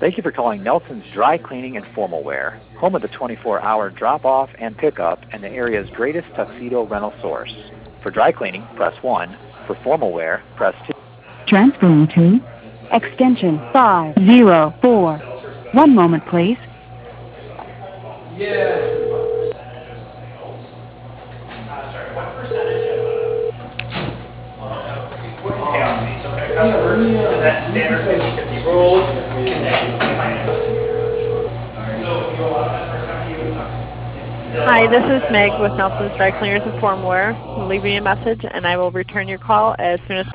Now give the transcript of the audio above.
Thank you for calling Nelson's Dry Cleaning and Formal Wear, home of the 24-hour drop-off and pickup and the area's greatest tuxedo rental source. For dry cleaning, press 1. For formal wear, press 2. Transferring to extension 504. One moment, please. Is that standard 50/50 rules? Hi, this is Meg with Nelson's Dry Cleaners and Formal Wear. Leave me a message and I will return your call as soon as possible.